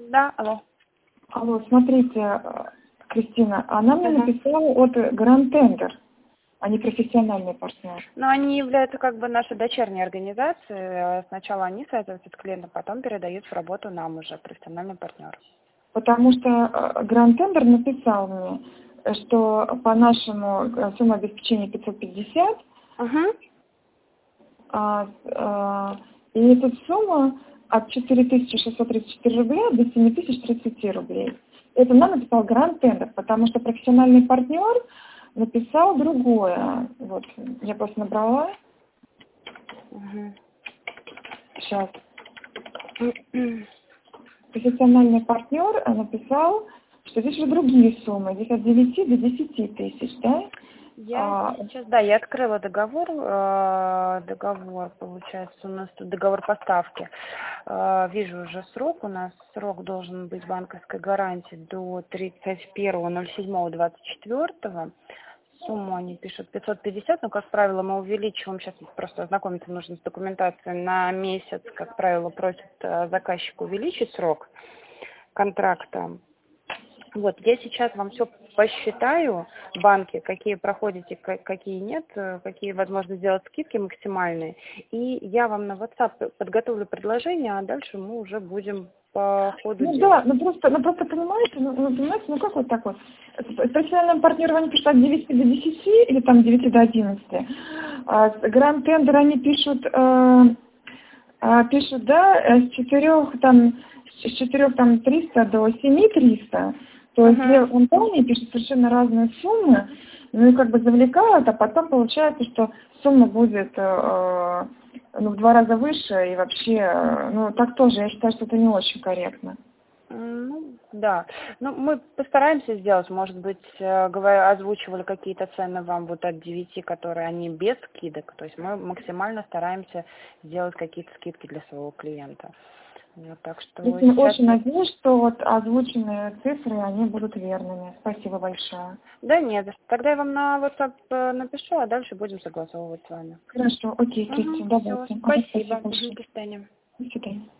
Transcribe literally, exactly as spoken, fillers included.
Да, алло. Алло, смотрите, Кристина, она мне Ага. написала от Grand Tender, а не профессиональный партнер. Но они являются как бы нашей дочерней организацией. Сначала они связываются с клиентом, потом передают в работу нам уже, профессиональным партнерам. Потому что Grand Tender написал мне, что по нашему сумма обеспечения пятьсот пятьдесят, Угу. а, а, и эта сумма от четыре тысячи шестьсот тридцать четыре рубля до семь тысяч тридцать рублей. Это нам написал Grand Tender, потому что профессиональный партнер написал другое. Вот, я просто набрала. Угу. Сейчас. Профессиональный партнер написал, что здесь уже другие суммы. Здесь от девяти до десяти тысяч, да? Я А, сейчас, да, я открыла договор, э, договор, получается, у нас тут договор поставки. Э, вижу уже срок, у нас срок должен быть банковской гарантии до тридцать первого ноль седьмого двадцать четвёртого. Сумму они пишут пятьсот пятьдесят, но, как правило, мы увеличиваем, сейчас просто ознакомиться нужно с документацией, на месяц, как правило, просит э, заказчик увеличить срок контракта. Вот, я сейчас вам все посчитаю, банки, какие проходите, какие нет, какие возможно сделать скидки максимальные. И я вам на WhatsApp подготовлю предложение, а дальше мы уже будем по ходу ну дела. да, ну просто, ну просто понимаете, ну, ну, понимаете, ну как вот так вот? С профессиональным партнером они пишут от девяти до десяти или там девяти до одиннадцати. А с Grand Tender они пишут, э, э, пишут, да, с четырех там, с четырех там триста до семи триста. То есть две Угу. компании пишут совершенно разные суммы, ну и как бы завлекают, а потом получается, что сумма будет э, ну, в два раза выше, и вообще, э, ну так тоже, я считаю, что это не очень корректно. Ну, да. Ну, мы постараемся сделать, может быть, э, говоря, озвучивали какие-то цены вам вот от девяти, которые они без скидок. То есть мы максимально стараемся сделать какие-то скидки для своего клиента. Вот, так что Я сейчас очень я... надеюсь, что вот озвученные цифры, они будут верными. Спасибо большое. Да нет, тогда я вам на WhatsApp э, напишу, а дальше будем согласовывать с вами. Хорошо, окей, Угу, Кристина, все, давайте. Ага, спасибо спасибо. Угу, большое. до свидания. До свидания.